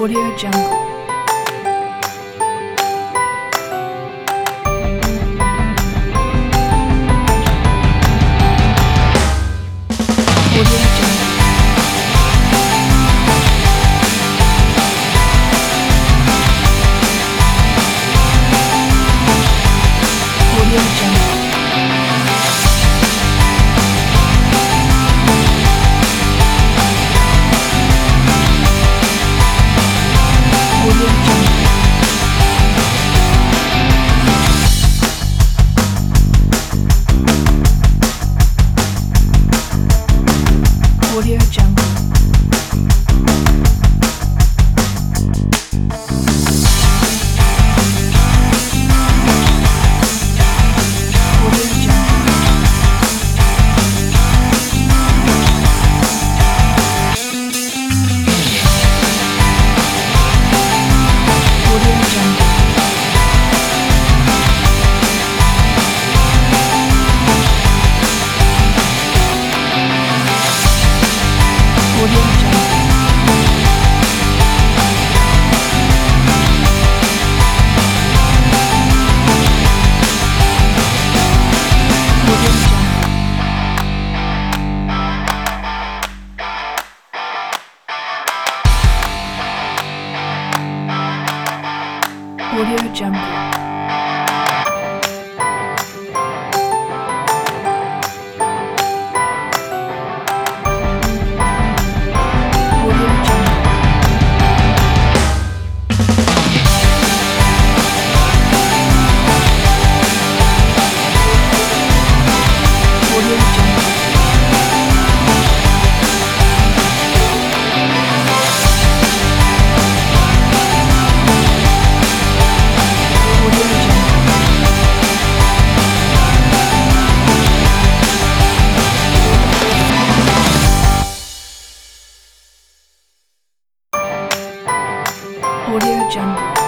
Audio Jungle. Audio Jungle. Audio Jungle. Audio Jungle. Audio Jungle. Audio Jungle. Audio Jungle. Audio Jungle. Audio Jungle. Audio Jungle. Audio Jungle. Audio Jungle. Audio Jungle. Audio Jungle.